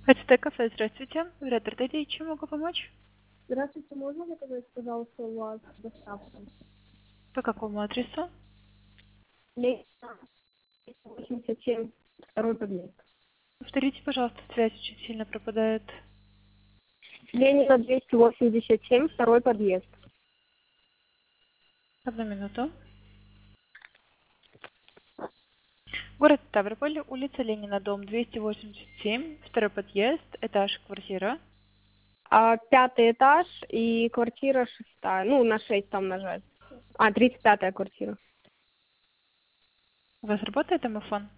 ХТТ кафе, здравствуйте. Вряд ли чем могу помочь? Здравствуйте, можно заказать, пожалуйста, у вас доставку? По какому адресу? Ленина 87, второй подъезд. Повторите, пожалуйста, связь очень сильно пропадает. Ленина 287, второй подъезд. Одну минуту. Город Ставрополь, улица Ленина, дом 287, второй подъезд, этаж, квартира. Пятый этаж и квартира шестая. Ну, на 6 там нажать. 35-я квартира. У вас работает домофон?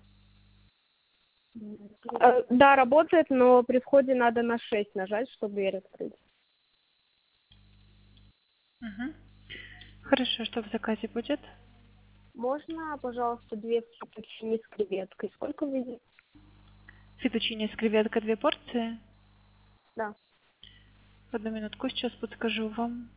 Да, работает, но при входе надо на 6 нажать, чтобы дверь открыть. Угу. Хорошо, что в заказе будет? Можно, пожалуйста, 2 фетучини с креветкой. Сколько выйдет? Фетучини с креветкой 2 порции. Да. Одну минутку, сейчас подскажу вам.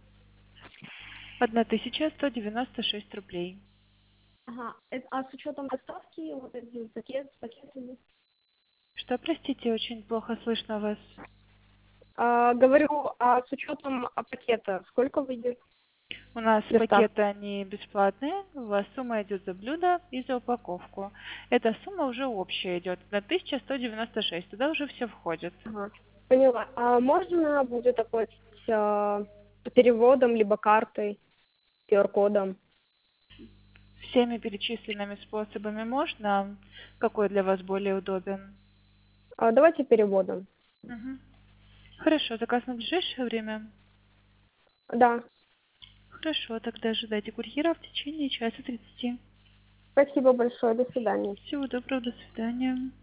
1196 рублей. Ага. А с учетом доставки, вот эти пакеты? Что, простите, очень плохо слышно вас. Говорю, а с учетом пакета сколько выйдет У нас доставка? пакеты, они бесплатные. У вас сумма идет за блюдо и за упаковку. Эта сумма уже общая идет на 1196. Туда уже все входит. Ага. Поняла. А можно будет оплатить переводом, либо картой, QR-кодом? Всеми перечисленными способами можно. Какой для вас более удобен? Давайте переводом. Мгм. Хорошо, заказ на ближайшее время? Да. Хорошо, тогда ожидайте курьера в течение часа 30. Спасибо большое. До свидания. Всего доброго, до свидания.